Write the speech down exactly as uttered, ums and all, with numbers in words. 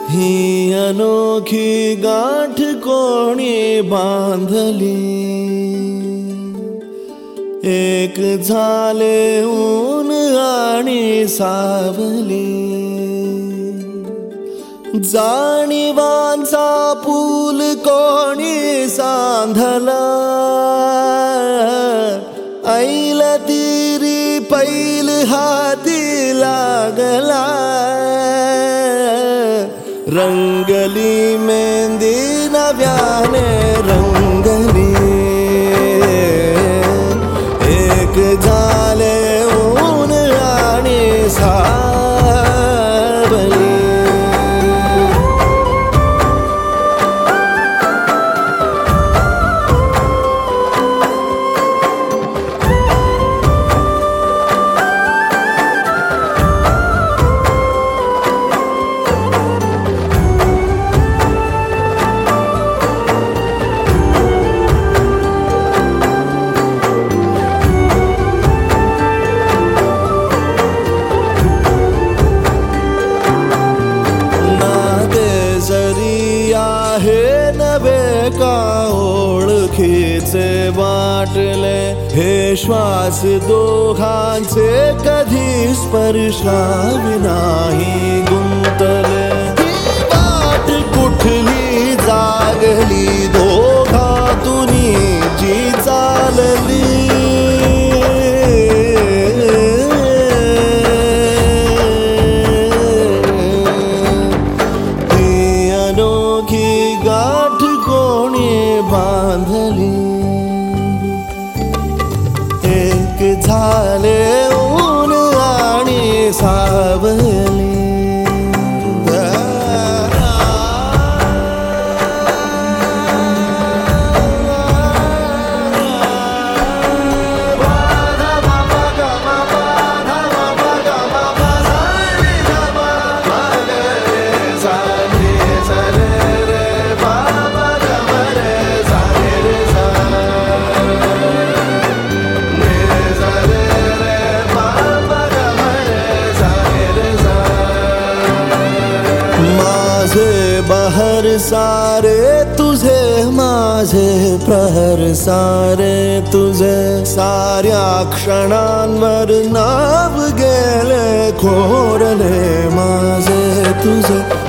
ही अनोखी गाठ कोणी बांधली, एक झाले ऊन आणि सावली. जाणीवांचा पूल कोणी सांधला, ऐल तिरी पैल हाती लागला. रंगली मेहंदी नव्याने रंगली, एक झाले ऊन आणि सावली. हे नवे का ओळखीचे वाटले, हे श्वास दोघांचे कधी स्पर्शाविनाही गुंतले. ही वाट कुठली जागली दोघातुनी जी चालली, गाठ कोणी बांधली. एक झाले ऊन आणि सावली. माझे बहर सारे तुझे, माझे प्रहर सारे तुझे. साऱ्या क्षणांवर नाव गेले खोरले माझे तुझे.